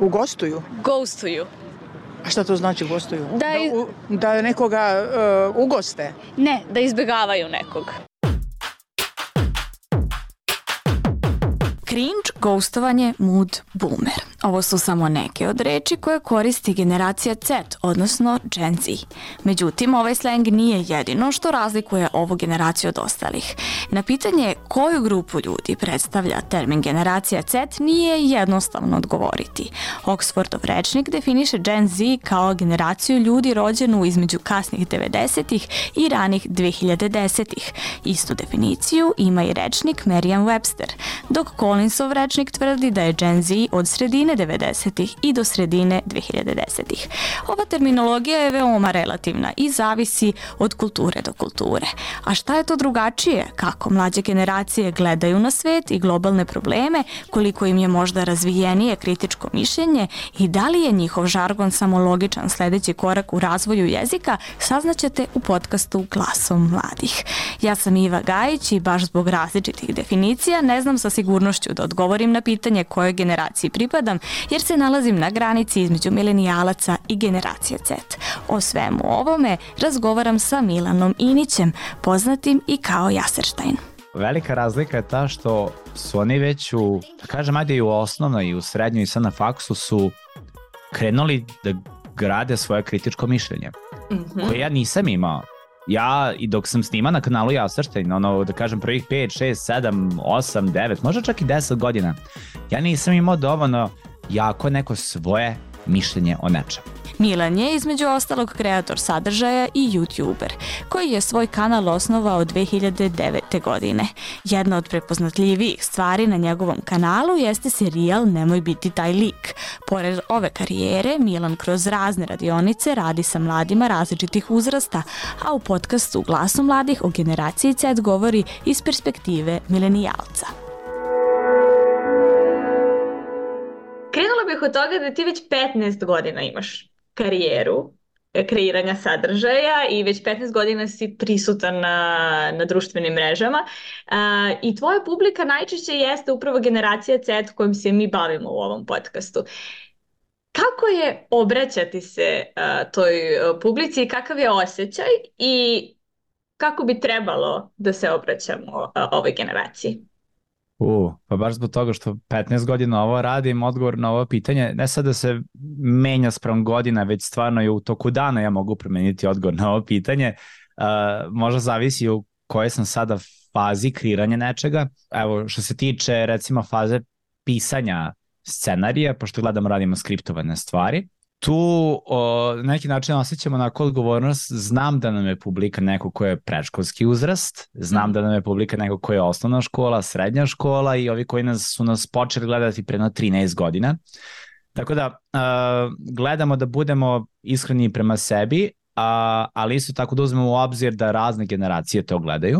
Ugostuju? Ghostuju. A šta to znači gostuju? Da, da nekoga ugoste? Ne, da izbjegavaju nekog. Cringe, ghostovanje, mood, boomer. Ovo su samo neke od reči koje koristi generacija Z, odnosno Gen Z. Međutim, ovaj slang nije jedino što razlikuje ovu generaciju od ostalih. Na pitanje koju grupu ljudi predstavlja termin generacija Z nije jednostavno odgovoriti. Oxfordov rečnik definiše Gen Z kao generaciju ljudi rođenu između kasnih 90-ih i ranih 2010-ih. Istu definiciju ima i rečnik Merriam-Webster, dok Collinsov rečnik tvrdi da je Gen Z od sredine 90-ih i do sredine 2010-ih. Ova terminologija je veoma relativna i zavisi od kulture do kulture. A šta je to drugačije? Kako mlađe generacije gledaju na svet i globalne probleme, koliko im je možda razvijenije kritičko mišljenje i da li je njihov žargon samo logičan sledeći korak u razvoju jezika, saznaćete u podcastu Glasom mladih. Ja sam Iva Gajić i baš zbog različitih definicija ne znam sa sigurnošću da odgovorim na pitanje kojoj generaciji pripadam, jer se nalazim na granici između milenijalaca i generacije Z. O svemu ovome razgovaram sa Milanom Inićem, poznatim i kao Jaserštajn. Velika razlika je ta što su oni već da kažem, ajde i u osnovnoj i u srednjoj i sad na faksu su krenuli da grade svoje kritičko mišljenje, koje ja nisam imao. Ja, i dok sam snima na kanalu Jaserštajn, da kažem prvih 5, 6, 7, 8, 9, možda čak i 10 godina, ja nisam imao dovoljno jako neko svoje mišljenje o nečem. Milan je između ostalog kreator sadržaja i youtuber, koji je svoj kanal osnovao 2009. godine. Jedna od prepoznatljivijih stvari na njegovom kanalu jeste serijal Nemoj biti taj lik. Pored ove karijere, Milan kroz razne radionice radi sa mladima različitih uzrasta, a u podcastu Glasu mladih o generaciji Z govori iz perspektive milenijalca. Krenula bih od toga da ti već 15 godina imaš karijeru kreiranja sadržaja i već 15 godina si prisutan na društvenim mrežama i tvoja publika najčešće jeste upravo generacija Z kojom se mi bavimo u ovom podcastu. Kako je obraćati se toj publici i kakav je osjećaj i kako bi trebalo da se obraćamo ovoj generaciji? Pa baš zbog toga što 15 godina ovo radim, odgovor na ovo pitanje, ne sad da se menja sprem godina, već stvarno i u toku dana ja mogu promeniti odgovor na ovo pitanje. Možda zavisi u kojoj sam sada fazi kreiranja nečega. Evo, što se tiče recimo faze pisanja scenarija, pošto gledamo, radimo skriptovane stvari, tu na neki način osjećamo onako odgovornost. Znam da nam je publika neko ko je predškolski uzrast, znam da nam je publika neko ko je osnovna škola, srednja škola i ovi koji su nas počeli gledati pre 13 godina. Tako da gledamo da budemo iskreni prema sebi, ali isto tako da uzmemo u obzir da razne generacije to gledaju.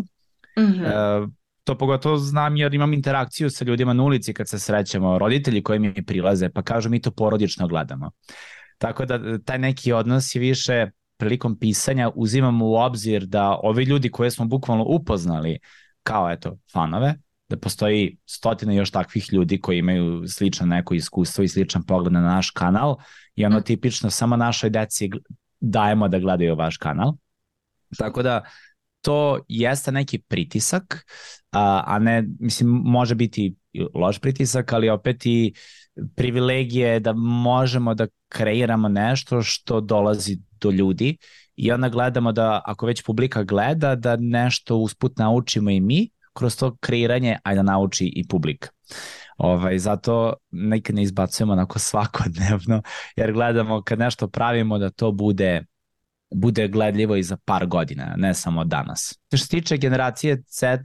To pogotovo znam jer imam interakciju sa ljudima na ulici kad se srećemo, roditelji koji mi prilaze pa kažu mi to porodično gledamo. Tako da taj neki odnos je više prilikom pisanja uzimamo u obzir da ovi ljudi koje smo bukvalno upoznali kao fanove, da postoji stotine još takvih ljudi koji imaju slično neko iskustvo i sličan pogled na naš kanal i tipično samo našoj deci dajemo da gledaju vaš kanal. Tako da to jeste neki pritisak, a ne, mislim, može biti loš pritisak, ali opet i privilegije da možemo da kreiramo nešto što dolazi do ljudi i onda gledamo da ako već publika gleda da nešto usput naučimo i mi kroz to kreiranje, a da nauči i publika. Zato nekad ne izbacujemo onako svakodnevno jer gledamo kad nešto pravimo da to bude gledljivo i za par godina, ne samo danas. Što se tiče generacije Z,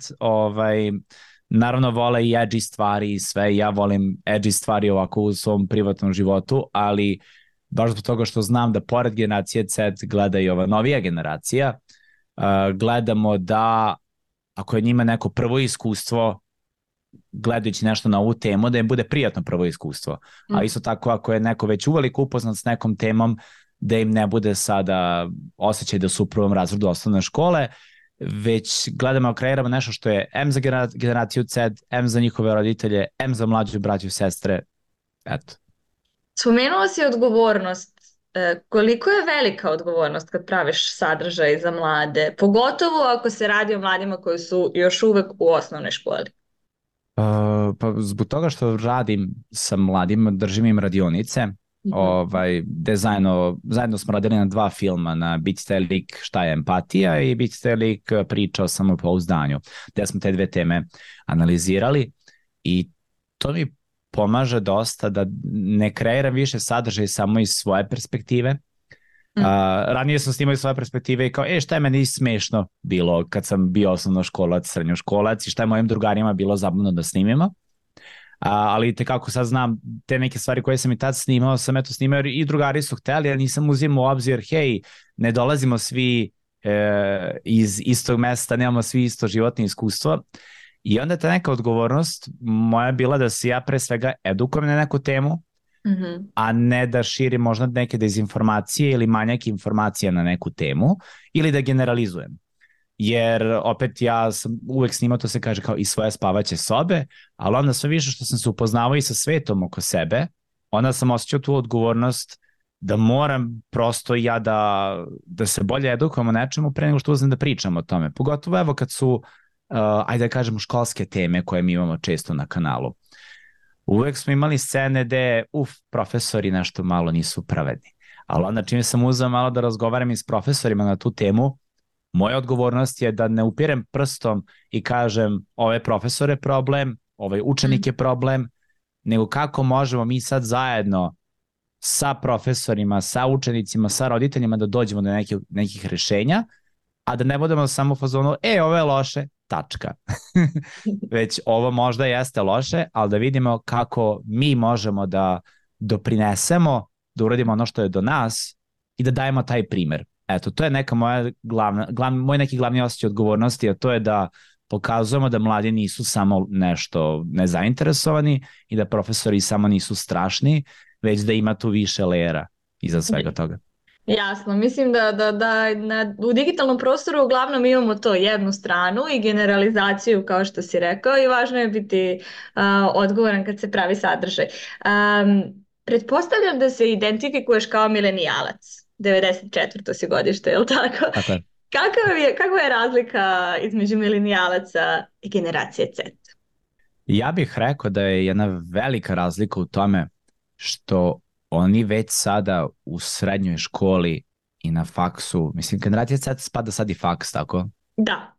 naravno vole i edgy stvari i sve, ja volim edgy stvari ovako u svom privatnom životu, ali baš zbog toga što znam da pored generacije Z gleda i ova novija generacija, gledamo da ako je njima neko prvo iskustvo gledajući nešto na ovu temu, da im bude prijatno prvo iskustvo. A isto tako ako je neko već uveliko upoznat s nekom temom, da im ne bude sada osjećaj da su u prvom razredu osnovne škole, već gledamo, kreiramo nešto što je M za generaciju Z, M za njihove roditelje, M za mlađu braću i sestre. Eto. Spomenuo si odgovornost. Koliko je velika odgovornost kad praviš sadržaj za mlade, pogotovo ako se radi o mladima koji su još uvek u osnovnoj školi? Pa zbog toga što radim sa mladima, držim im radionice, gde zajedno smo radili na 2 filma, na Biti taj lik šta je empatija i Biti taj lik priča o samopouzdanju, gde smo te 2 teme analizirali i to mi pomaže dosta da ne kreiram više sadržaj samo iz svoje perspektive. Ranije sam snimao iz svoje perspektive i kao, šta je meni smešno bilo kad sam bio osnovnoškolac, srednjoškolac i šta je mojim drugarima bilo zabavno da snimimo. Ali kako sad znam te neke stvari koje sam i tad snimao, sam eto snimao i drugari su hteli, ja nisam uzimao u obzir, hej, ne dolazimo svi iz istog mesta, nemamo svi isto životno iskustvo. I onda ta neka odgovornost moja je bila da se ja pre svega edukujem na neku temu, a ne da širim možda neke dezinformacije ili manjak informacija na neku temu ili da generalizujem. Jer opet ja sam uvek snimao, to se kaže kao i svoje spavaće sobe, ali onda sve više što sam se upoznavao i sa svetom oko sebe, onda sam osjećao tu odgovornost da moram prosto ja da se bolje edukujem o nečemu pre nego što uzmem da pričam o tome. Pogotovo evo kad su ajde da kažemo školske teme koje mi imamo često na kanalu. Uvek smo imali scene gde, profesori nešto malo nisu pravedni. Ali onda čim sam uzeo malo da razgovaram i s profesorima na tu temu, moja odgovornost je da ne upirem prstom i kažem ovaj profesor je problem, ovaj učenik je problem, nego kako možemo mi sad zajedno sa profesorima, sa učenicima, sa roditeljima da dođemo do nekih rešenja, a da ne budemo samo u fazonu, ovo je loše, tačka. Već ovo možda jeste loše, ali da vidimo kako mi možemo da doprinesemo, da uradimo ono što je do nas i da dajemo taj primer. Eto, to je neka moj neki glavni osjećaj odgovornosti, a to je da pokazujemo da mladi nisu samo nešto nezainteresovani i da profesori samo nisu strašni, već da ima tu više lejera iza svega toga. Jasno, mislim da u digitalnom prostoru uglavnom imamo to jednu stranu i generalizaciju kao što si rekao i važno je biti odgovoran kad se pravi sadržaj. Pretpostavljam da se identifikuješ kao milenijalac, 94. si godište, je li tako? Tako je. Kakva je razlika između milenijalaca i generacije Z? Ja bih rekao da je jedna velika razlika u tome što oni već sada u srednjoj školi i na faksu, mislim, generacija Z spada sad i faks, tako? Da.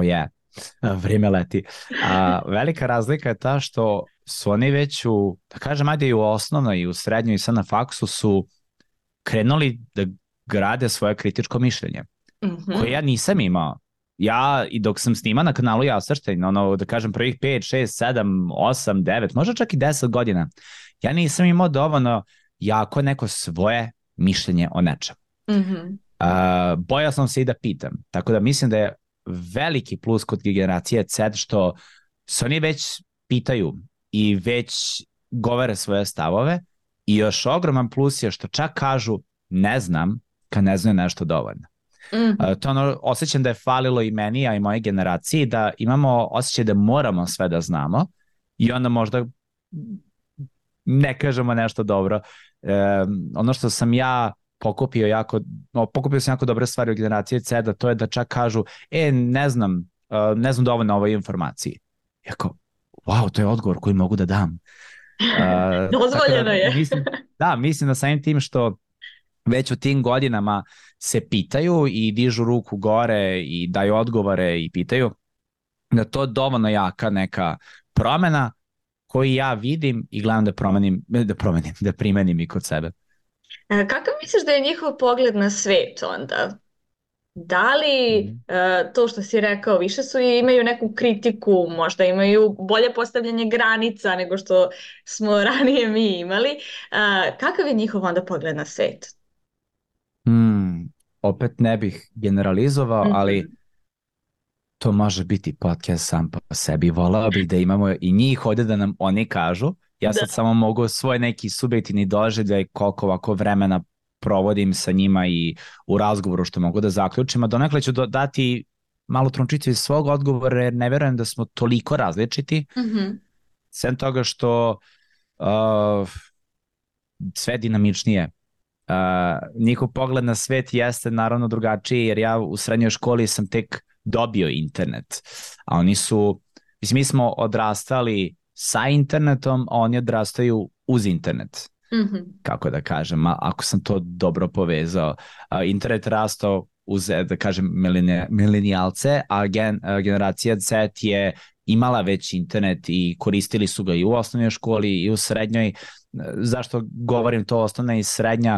Vrijeme leti. Velika razlika je ta što su oni već da kažem, ajde i u osnovnoj i u srednjoj i sad na faksu su krenuli da grade svoje kritičko mišljenje, koje ja nisam imao. Ja, i dok sam snima na kanalu Jasrštajn, da kažem prvih 5, 6, 7, 8, 9, možda čak i 10 godina, ja nisam imao dovoljno jako neko svoje mišljenje o nečemu. Bojao sam se i da pitam. Tako da mislim da je veliki plus kod generacije Z što se oni već pitaju i već govore svoje stavove i još ogroman plus je što čak kažu ne znam kad ne znaju nešto dovoljno. To osjećam da je falilo i meni, a i moje generaciji, da imamo osjećaj da moramo sve da znamo i onda možda ne kažemo nešto dobro. Ono što sam ja pokupio sam jako dobre stvari u generaciji Z, da to je da čak kažu ne znam dovoljno o ovoj informaciji. Jako, wow, to je odgovor koji mogu da dam. Dozvoljeno je. Mislim da samim tim što već u tim godinama se pitaju i dižu ruku gore i daju odgovore i pitaju, da to dovoljno jaka neka promena koju ja vidim i gledam da primenim i kod sebe. Kakav misliš da je njihov pogled na svet onda? Da li to što si rekao, više imaju neku kritiku, možda imaju bolje postavljanje granica nego što smo ranije mi imali. Kakav je njihov onda pogled na svet? Opet ne bih generalizovao, ali to može biti podcast sam po sebi. Volao bih da imamo i njih ovdje da nam oni kažu. Ja sad samo mogu svoj neki subjektivni doživljaj koliko ovako vremena provodim sa njima i u razgovoru što mogu da zaključim, a donekle ću dati malo trunčicu iz svog odgovora jer ne vjerujem da smo toliko različiti. Sem toga što sve dinamičnije. Njihov pogled na svet jeste naravno drugačiji, jer ja u srednjoj školi sam tek dobio internet, a oni su, mislim, mi smo odrastali sa internetom, a oni odrastaju uz internet. Kako da kažem, ako sam to dobro povezao. Internet rastao uz, da kažem, milenijalce, a generacija Z je imala već internet i koristili su ga i u osnovnoj školi i u srednjoj. Zašto govorim to osnovna i srednja?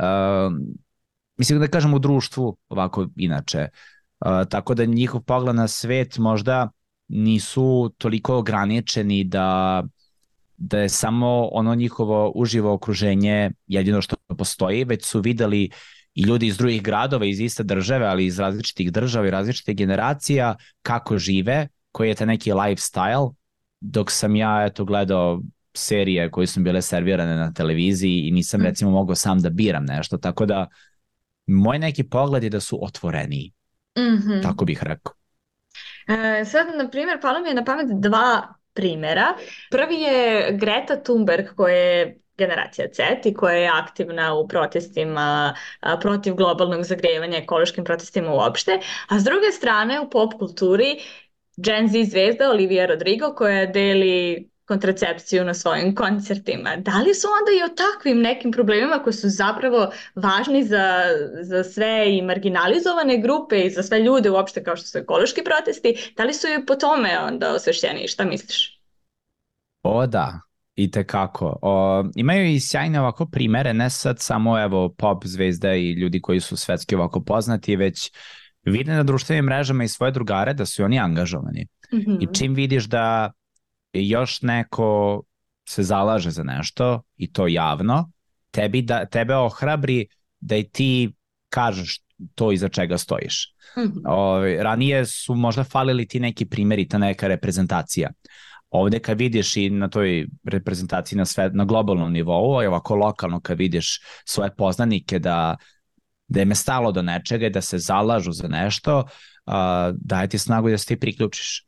Mislim da kažem u društvu ovako inače. Tako da njihov pogled na svet možda nisu toliko ograničeni da je samo ono njihovo uživo okruženje jedino što postoji, već su videli i ljudi iz drugih gradova, iz iste države, ali iz različitih država i različitih generacija, kako žive, koji je taj neki lifestyle, dok sam ja gledao serije koje su bile servirane na televiziji i nisam recimo mogao sam da biram nešto, tako da moj neki pogled je da su otvoreniji, tako bih rekao. Sad, na primjer, palo mi je na pamet dva primjera. Prvi je Greta Thunberg, koja je generacija Z i koja je aktivna u protestima protiv globalnog zagrevanja, ekološkim protestima uopšte, a s druge strane u pop kulturi Gen Z zvezda Olivia Rodrigo koja deli kontracepciju na svojim koncertima. Da li su onda i o takvim nekim problemima koji su zapravo važni za sve i marginalizovane grupe i za sve ljude uopšte kao što su ekološki protesti, da li su i po tome onda osvešćeni? Šta misliš? O da, itekako. Imaju i sjajne ovako primere, ne sad samo pop zvezda i ljudi koji su svetski ovako poznati, već vide na društvenim mrežama i svoje drugare da su oni angažovani. I čim vidiš da još neko se zalaže za nešto i to javno, tebe ohrabri da i ti kažeš to iza čega stojiš. Ranije su možda falili ti neki primjeri, ta neka reprezentacija. Ovde kad vidiš i na toj reprezentaciji na globalnom nivou, ovako lokalno kad vidiš svoje poznanike da im je stalo do nečega i da se zalažu za nešto, daje ti snagu da se ti priključiš.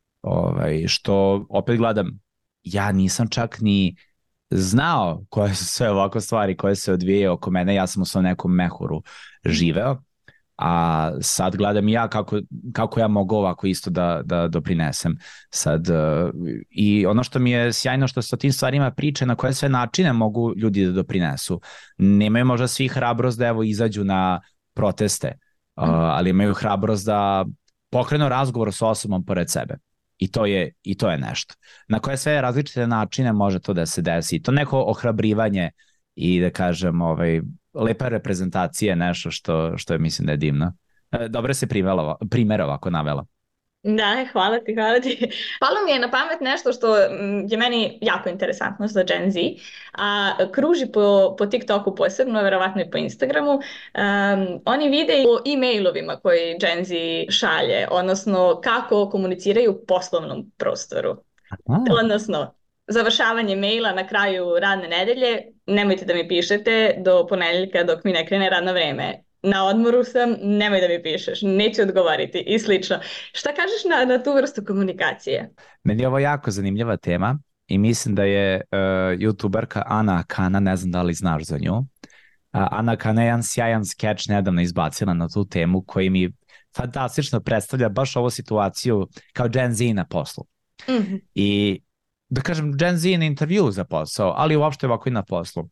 Što opet gledam, ja nisam čak ni znao koje su sve ovako stvari koje se odvije oko mene, ja sam u svom nekom mehuru živeo, a sad gledam ja kako ja mogu ovako isto da doprinesem sad. I ono što mi je sjajno što se o tim stvarima priče, na koje sve načine mogu ljudi da doprinesu. Nemaju možda svi hrabrost da izađu na proteste, ali imaju hrabrost da pokrenu razgovor sa osobom pored sebe. I to je nešto. Na koje sve različite načine može to da se desi. To neko ohrabrivanje i da kažem lepa reprezentacija je nešto što je mislim da je divno. Dobro se primjer ovako navela. Da, hvala ti. Palo mi je na pamet nešto što je meni jako interesantno za Gen Z, a kruži po TikToku posebno, verovatno i po Instagramu. Oni vide o e-mailovima koji Gen Z šalje, odnosno kako komuniciraju u poslovnom prostoru. Odnosno, završavanje maila na kraju radne nedelje, nemojte da mi pišete do ponedeljka dok mi ne krene radno vreme. Na odmoru sam, nemoj da mi pišeš, neću odgovoriti i slično. Šta kažeš na tu vrstu komunikacije? Meni je ovo jako zanimljiva tema i mislim da je youtuberka Ana Akana, ne znam da li znaš za nju. Ana Akana je jedan sjajan skeč nedavno izbacila na tu temu koji mi fantastično predstavlja baš ovu situaciju kao Gen Z na poslu. I da kažem Gen Z na intervju za posao, ali uopšte ovako i na poslu.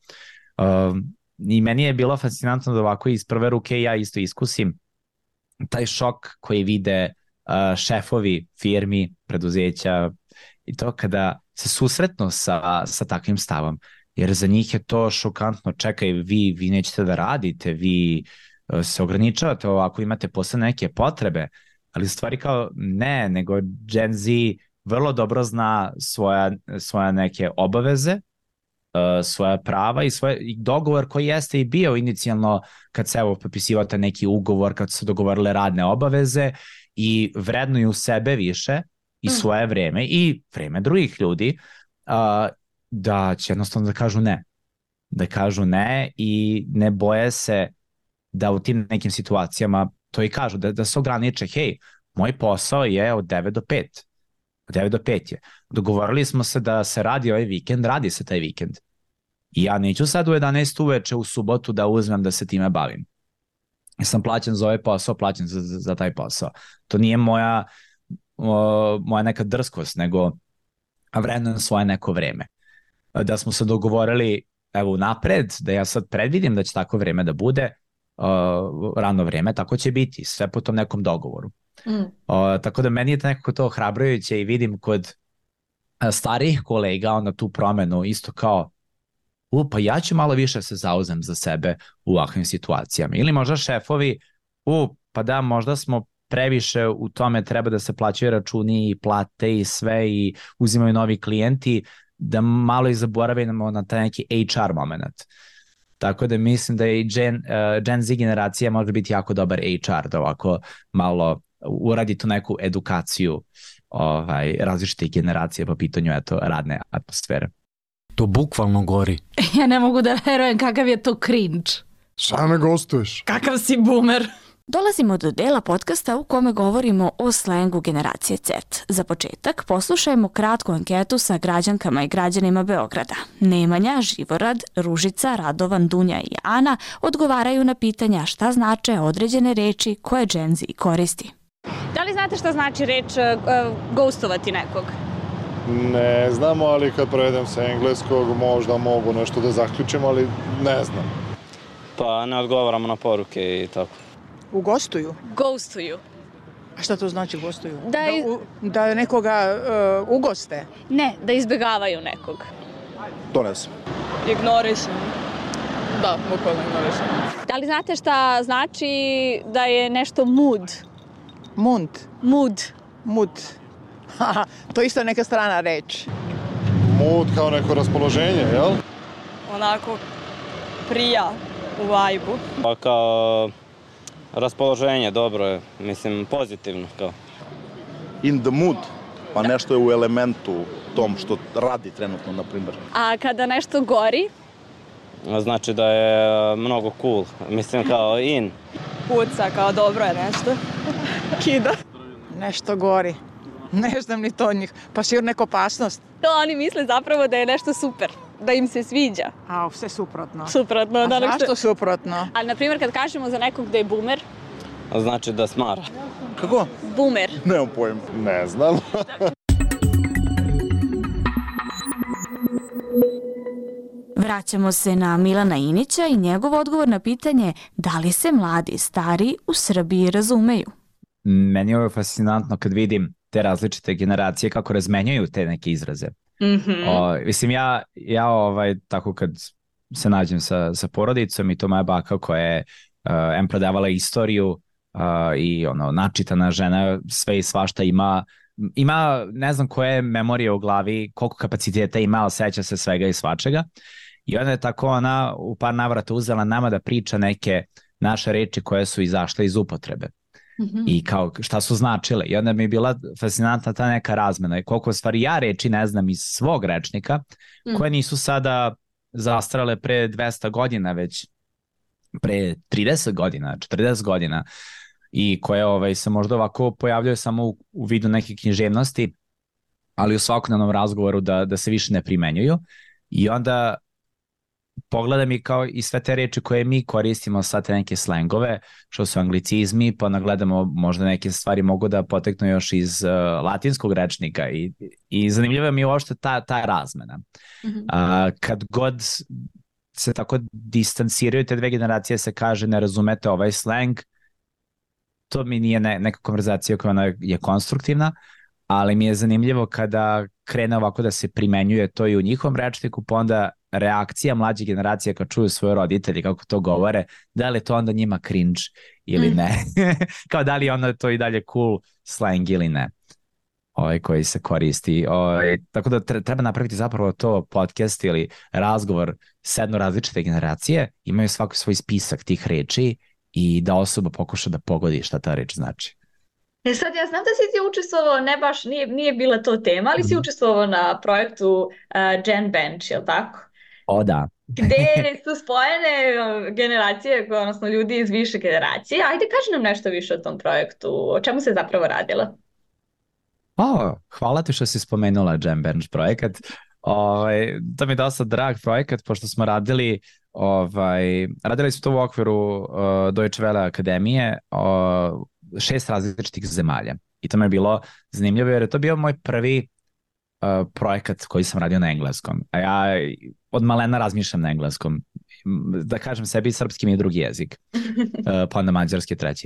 I meni je bilo fascinantno da ovako iz prve ruke ja isto iskusim taj šok koji vide šefovi firmi, preduzeća i to kada se susretnu sa takvim stavom. Jer za njih je to šokantno. Čekaj, vi nećete da radite, vi se ograničavate ovako, imate posle neke potrebe, ali stvari kao ne, nego Gen Z vrlo dobro zna svoja neke obaveze, svoja prava i svoj dogovor koji jeste i bio inicijalno kad se potpisivate neki ugovor, kad su dogovorile radne obaveze i vrednuju sebe više i svoje vreme i vreme drugih ljudi, da će jednostavno da kažu ne i ne boje se da u tim nekim situacijama to i kažu, da se ograniče, hej, moj posao je od 9 do 5. Od 9 do 5 je. Dogovorili smo se da se radi ovaj vikend, radi se taj vikend. I ja neću sad u 11 uveče u subotu da uzmem da se time bavim. Ja sam plaćen za ovaj posao, plaćen za taj posao. To nije moja neka drskost, nego vrednujem svoje neko vreme. Da smo se dogovorili evo napred, da ja sad predvidim da će tako vreme da bude, rano vreme, tako će biti, sve po tom nekom dogovoru. Tako da meni je nekako to ohrabrujuće i vidim kod starijih kolega onda tu promenu isto kao pa ja ću malo više se zauzem za sebe u ovakvim situacijama. Ili možda šefovi, pa da, možda smo previše u tome, treba da se plaćaju računi i plate i sve i uzimaju novi klijenti, da malo i zaboravimo na taj neki HR moment. Tako da mislim da je i Gen Z generacija može biti jako dobar HR, da ovako malo uradi tu neku edukaciju različitih generacija po pitanju radne atmosfere. To bukvalno gori. Ja ne mogu da verujem kakav je to cringe. Šta me gostuješ? Kakav si boomer. Dolazimo do dela podcasta u kome govorimo o slengu generacije Z. Za početak poslušajmo kratku anketu sa građankama i građanima Beograda. Nemanja, Živorad, Ružica, Radovan, Dunja i Ana odgovaraju na pitanja šta znače određene reči koje Gen Z koristi. Da li znate šta znači reč ghostovati nekog? Ne znamo, ali kad prevedem sa engleskog možda mogu nešto da zaključim, ali ne znam. Pa ne odgovaramo na poruke i tako. Ugostuju? Ghostuju. A šta to znači gostuju? Da nekoga ugoste? Ne, da izbjegavaju nekog. To ne znam. Ignorišem. Da, bukvalno ignorišem. Da li znate šta znači da je nešto mood? Mood. To je isto neka strana reč. Mood kao neko raspoloženje, jel? Onako prija u vibe-u. Pa kao raspoloženje, dobro je, mislim pozitivno kao. In the mood, pa nešto je u elementu tom što radi trenutno, na primjer. A kada nešto gori? Znači da je mnogo cool, mislim kao in. Puca, kao dobro je nešto. Kida. Nešto gori. Ne znam ni to od njih. Pa sigurno neka opasnost. To oni misle zapravo da je nešto super, da im se sviđa. A, sve suprotno. Suprotno. A zašto suprotno? Ali, na primjer, kad kažemo za nekog da je boomer. Znači da smara. Kako? Boomer. Nemam pojem. Ne znam. Vraćamo se na Milana Inića i njegov odgovor na pitanje da li se mladi i stari u Srbiji razumeju. Meni je ovo fascinantno kad vidim te različite generacije kako razmenjuju te neke izraze. Mislim, ja tako kad se nađem sa porodicom i to moja baka koja je prodavala istoriju i načitana žena, sve i svašta ima ne znam koje memorije u glavi, koliko kapaciteta ima, ali seća se svega i svačega. I onda je tako ona u par navrata uzela nama da priča neke naše reči koje su izašle iz upotrebe. I kao šta su značile. I onda mi je bila fascinantna ta neka razmena i koliko stvari ja reči ne znam iz svog rečnika koje nisu sada zastarale pre 200 godina, već pre 30 godina, 40 godina i koje se možda ovako pojavljaju samo u vidu neke književnosti, ali u svakodnevnom razgovoru da se više ne primenjuju. I onda pogledam i kao i sve te reči koje mi koristimo, sad te neke slengove, što su anglicizmi, pa nagledamo možda neke stvari mogu da poteknu još iz latinskog rečnika i zanimljiva mi je uopšte ta razmena. Kad god se tako distanciraju te dve generacije, se kaže ne razumete ovaj sleng, to mi nije neka konverzacija koja ona je konstruktivna, ali mi je zanimljivo kada krene ovako da se primenjuje to i u njihovom rečniku, pa onda reakcija mlađe generacije kad čuju svoje roditelji kako to govore, da li je to onda njima cringe ili ne. Kao da li je onda to i dalje cool slang ili ne. Koji se koristi. Tako da treba napraviti zapravo to podcast ili razgovor s jedno različite generacije, imaju svaki svoj spisak tih reči i da osoba pokuša da pogodi šta ta reč znači. Sad ja znam da si ti učestvovao, ne baš, nije bila to tema, ali si učestvovao na projektu Gen Bench, je li tako? O da. Gde su spojene generacije, odnosno ljudi iz više generacije. Ajde, kaži nam nešto više o tom projektu, o čemu se zapravo radilo? Hvala ti što si spomenula Gen Bench projekat. To mi je dosta drag projekat, pošto smo radili smo to u okviru Deutsche Welle akademije, 6 različitih zemalja. I to mi je bilo zanimljivo jer je to bio moj prvi projekat koji sam radio na engleskom. A ja od malena razmišljam na engleskom. Da kažem sebi, srpski mi je drugi jezik. Pa onda mađarski treći.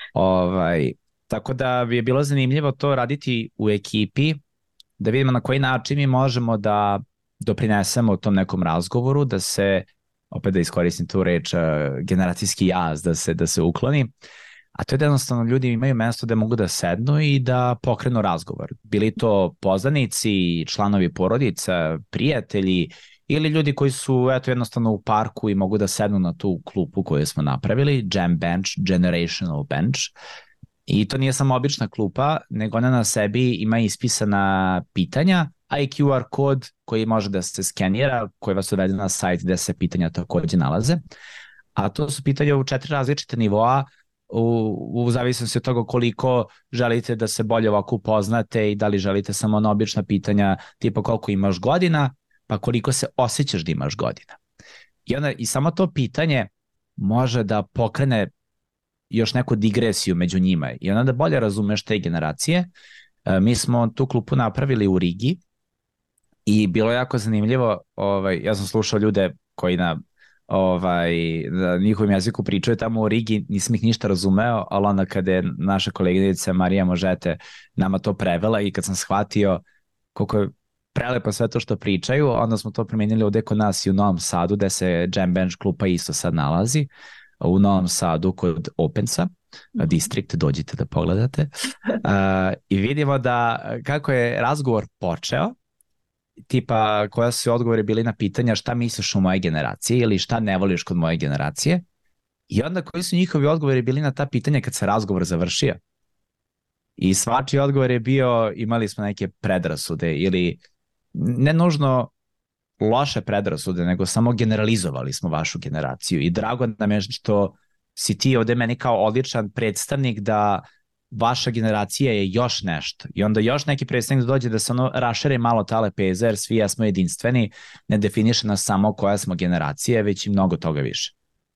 Tako da bi je bilo zanimljivo to raditi u ekipi, da vidimo na koji način mi možemo da doprinesemo tom nekom razgovoru, da se, opet da iskoristim tu reč, generacijski jaz da se ukloni. A to je da jednostavno ljudi imaju mesto da mogu da sednu i da pokrenu razgovor. Bili to poznanici, članovi porodica, prijatelji ili ljudi koji su jednostavno u parku i mogu da sednu na tu klupu koju smo napravili, Jam Bench, Generational Bench. I to nije samo obična klupa, nego ona na sebi ima ispisana pitanja, a i QR kod koji može da se skenira, koji vas uvede na sajt gde se pitanja takođe nalaze. A to su pitanja u 4 različite nivoa, u zavisnosti od toga koliko želite da se bolje ovako upoznate i da li želite samo ona obična pitanja tipa koliko imaš godina, pa koliko se osjećaš da imaš godina. I samo to pitanje može da pokrene još neku digresiju među njima i onda da bolje razumeš te generacije. Mi smo tu klupu napravili u Rigi i bilo je jako zanimljivo. Ja sam slušao ljude koji na njihovim jeziku pričaju tamo u Rigi, nisam ih ništa razumeo, ali onda kada je naša koleginica Marija Možete nama to prevela i kad sam shvatio koliko je prelepo sve to što pričaju, onda smo to promenili ovde kod nas i u Novom Sadu, gde se Jam Bench klupa isto sad nalazi, u Novom Sadu kod Opensa, District, dođite da pogledate. I vidimo da kako je razgovor počeo, tipa koja su odgovori bili na pitanja šta misliš o moje generacije ili šta ne voliš kod moje generacije, i onda koji su njihovi odgovori bili na ta pitanja kad se razgovor završio. I svačiji odgovor je bio imali smo neke predrasude ili ne nužno loše predrasude, nego samo generalizovali smo vašu generaciju i drago nam je što si ti ovde meni kao odličan predstavnik da vaša generacija je još nešto i onda još neki predstavnik dođe da se rašere malo ta lepeza jer svi jesmo jedinstveni, ne definiše nas samo koja smo generacija, već i mnogo toga više.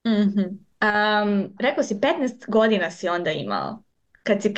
Rekao si 15 godina si onda imao kad si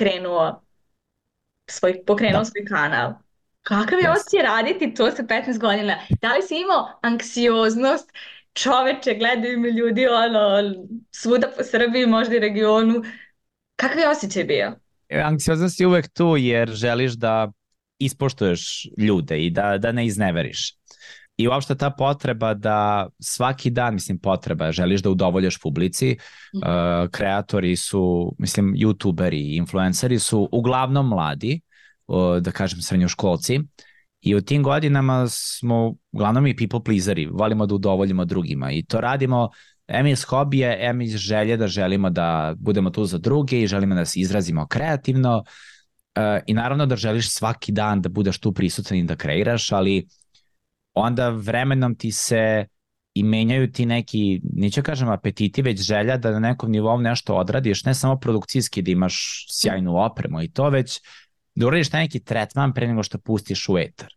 pokrenuo svoj kanal. Kakav je osjećaj raditi to sa 15 godina? Da li si imao anksioznost? Čoveče, gledaju mi ljudi svuda po Srbiji, možda i regionu. Kakav je osjećaj bio? Anksioznost je uvek tu jer želiš da ispoštuješ ljude i da ne izneveriš. I uopšte ta potreba da svaki dan, želiš da udovoljaš publici, kreatori su, youtuberi, influenceri su uglavnom mladi, da kažem srednjoškolci, i u tim godinama smo uglavnom i people pleaseri, volimo da udovoljimo drugima i to radimo iz hobija, iz želje da želimo da budemo tu za druge i želimo da se izrazimo kreativno i naravno da želiš svaki dan da budeš tu prisutan i da kreiraš, ali onda vremenom ti se i menjaju ti neki, neću kažem apetiti, već želja da na nekom nivou nešto odradiš, ne samo produkcijski da imaš sjajnu opremu i to, već da uradiš neki tretman pre nego što pustiš u etar.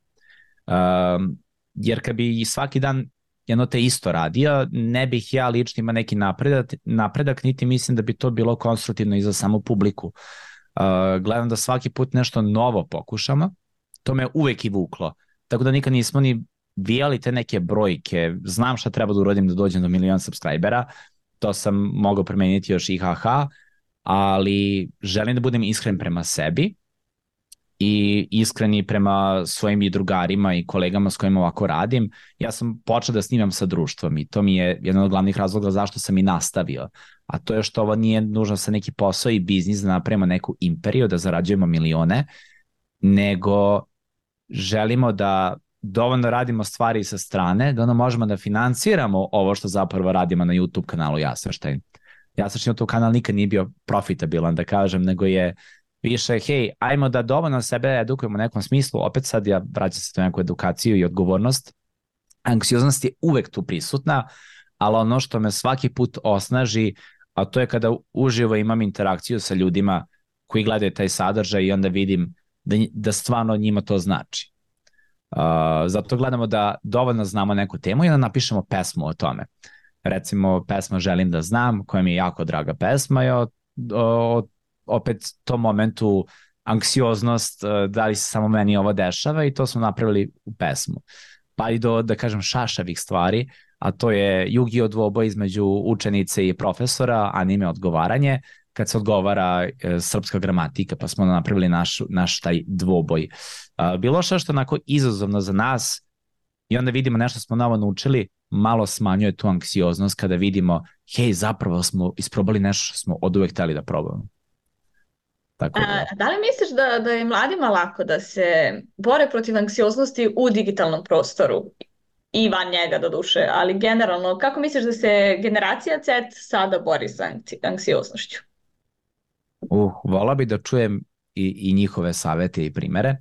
Jer kad bi svaki dan jedno te isto radio, ne bih ja lično imao neki napredak, niti mislim da bi to bilo konstruktivno i za samu publiku. Gledam da svaki put nešto novo pokušamo, to me uvek i vuklo. Tako da nikad nismo ni vijali te neke brojke, znam šta treba da uradim da dođem do 1 milion subscribera, to sam mogao promeniti još i ali želim da budem iskren prema sebi i iskreni prema svojim i drugarima i kolegama s kojima ovako radim. Ja sam počeo da snimam sa društvom i to mi je jedan od glavnih razloga zašto sam i nastavio. A to je što ovo nije nužno sa neki posao i biznis da napravimo neku imperiju, da zarađujemo milione, nego želimo da dovoljno radimo stvari sa strane, da možemo da financiramo ovo što zapravo radimo na YouTube kanalu Jasvrštajn. Jasvrštajn YouTube kanal nikad nije bio profitabilan, da kažem, nego je više, hej, ajmo da dovoljno sebe edukujemo u nekom smislu, opet sad ja vraćam se to neku edukaciju i odgovornost. Anksioznost je uvek tu prisutna, ali ono što me svaki put osnaži, a to je kada uživo imam interakciju sa ljudima koji gledaju taj sadržaj i onda vidim da stvarno njima to znači. Zato gledamo da dovoljno znamo neku temu i da napišemo pesmu o tome. Recimo, pesma Želim da znam, koja mi je jako draga pesma, je opet tom momentu anksioznost, da li se samo meni ovo dešava, i to smo napravili u pesmu. Pa i do, da kažem, šašavih stvari, a to je Yu-Gi-Oh dvoboj između učenice i profesora, anime odgovaranje, kad se odgovara srpska gramatika, pa smo napravili naš taj dvoboj. Bilo što onako izazovno za nas, i onda vidimo nešto smo novo naučili, malo smanjuje tu anksioznost kada vidimo, hej, zapravo smo isprobali nešto što smo oduvek hteli da probamo. Tako da li misliš da je mladima lako da se bore protiv anksioznosti u digitalnom prostoru i van njega do duše, ali generalno, kako misliš da se generacija Z sada bori sa anksioznošću? Volao bi da čujem i njihove savete i primere.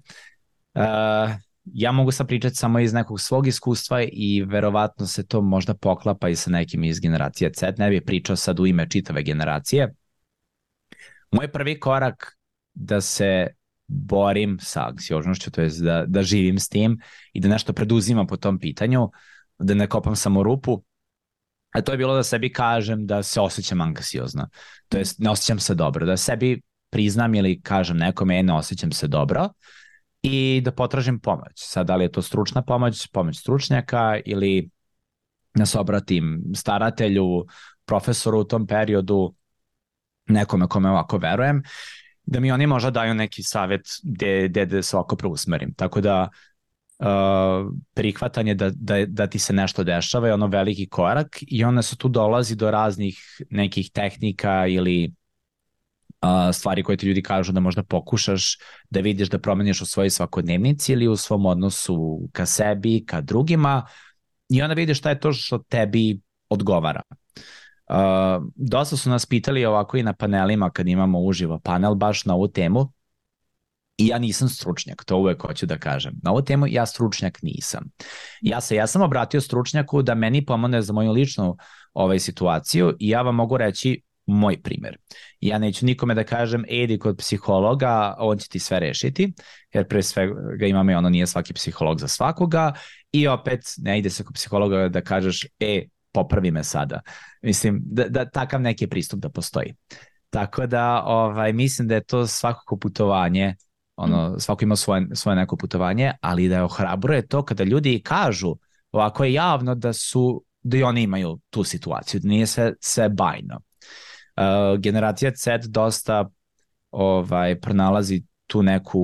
Ja mogu sad pričati samo iz nekog svog iskustva i verovatno se to možda poklapa i sa nekim iz generacije Z. Ne bih pričao sad u ime čitave generacije. Moj prvi korak da se borim sa anksioznošću, to je da živim s tim i da nešto preduzimam po tom pitanju, da ne kopam samo rupu, a to je bilo da sebi kažem da se osjećam anksiozno. To jest ne osjećam se dobro, da sebi priznam ili kažem nekome ne osjećam se dobro i da potražim pomoć. Sad, da li je to stručna pomoć stručnjaka ili da se obratim staratelju, profesoru u tom periodu, nekome kome ovako verujem, da mi oni možda daju neki savjet gde se ovako preusmerim. Tako da prihvatanje da ti se nešto dešava je ono veliki korak i onda se tu dolazi do raznih nekih tehnika ili stvari koje ti ljudi kažu da možda pokušaš da vidiš da promeniš u svojoj svakodnevnici ili u svom odnosu ka sebi, ka drugima, i onda vidiš šta je to što tebi odgovara. Dosta su nas pitali ovako i na panelima kad imamo uživo panel baš na ovu temu, i ja nisam stručnjak, to uvek hoću da kažem. Na ovu temu ja stručnjak nisam. Ja sam obratio stručnjaku da meni pomogne za moju ličnu situaciju i ja vam mogu reći moj primer. Ja neću nikome da kažem idi kod psihologa, on će ti sve rešiti, jer pre svega imamo i ono, nije svaki psiholog za svakoga, i opet ne ide se kod psihologa da kažeš popravi me sada. Mislim da takav neki pristup da postoji. Tako da mislim da je to svakako putovanje, svako ima svoje neko putovanje, ali da je ohrabruje to kada ljudi kažu ovako je javno da i oni imaju tu situaciju, da nije sve bajno. Generacija Z dosta pronalazi tu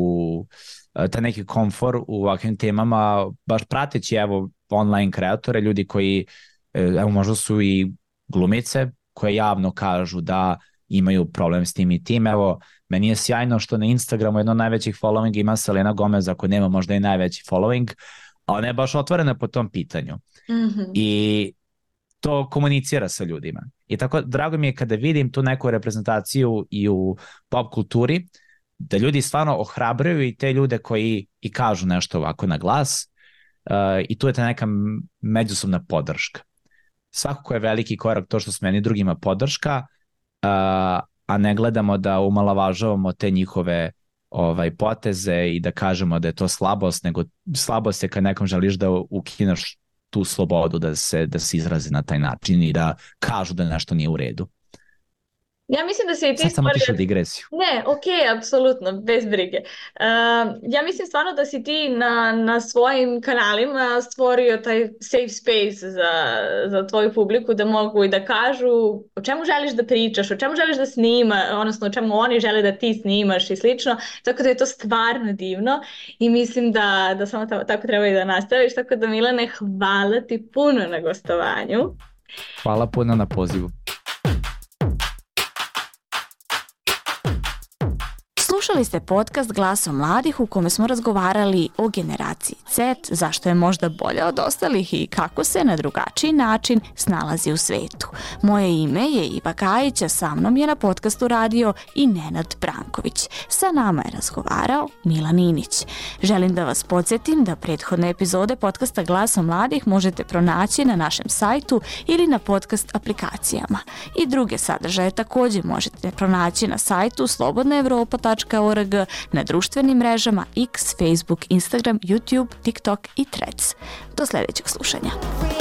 taj neki komfor u ovakvim temama, baš prateći online kreatore, ljudi koji možda su i glumice koje javno kažu da imaju problem s tim i tim. Meni je sjajno što na Instagramu jedno od najvećih following ima Selena Gomez, ako nema možda i najveći following, a ona je baš otvorena po tom pitanju. I to komunicira sa ljudima. I tako drago mi je kada vidim tu neku reprezentaciju i u pop kulturi, da ljudi stvarno ohrabruju i te ljude koji i kažu nešto ovako na glas, i tu je ta neka međusobna podrška. Svakako je veliki korak to što smo meni drugima podrška, a ne gledamo da umalovažavamo te njihove poteze i da kažemo da je to slabost, nego slabost je kad nekom želiš da ukineš tu slobodu da se izrazi na taj način i da kažu da nešto nije u redu. Ja mislim da se i ti sad samo tišu digresiju. Ne, apsolutno, bez brige. Ja mislim stvarno da si ti na svojim kanalima stvorio taj safe space za tvoju publiku, da mogu i da kažu o čemu želiš da pričaš, o čemu želiš da snima, odnosno o čemu oni žele da ti snimaš i slično, tako da je to stvarno divno i mislim da samo tako treba i da nastaviš, tako da Milane, hvala ti puno na gostovanju. Hvala puno na pozivu. Slušali ste podcast Glasom mladih u kome smo razgovarali o generaciji Z, zašto je možda bolja od ostalih i kako se na drugačiji način snalazi u svetu. Moje ime je Iva Kajić, a sa mnom je na podcastu radio i Nenad Branković. Sa Sa nama je razgovarao Milan Inić. Želim da vas podsjetim da prethodne epizode podcasta Glasa mladih možete pronaći na našem sajtu ili na podcast aplikacijama. I druge sadržaje također možete pronaći na sajtu slobodnaevropa.org, na društvenim mrežama X, Facebook, Instagram, YouTube, TikTok i Threads. Do sljedećeg slušanja.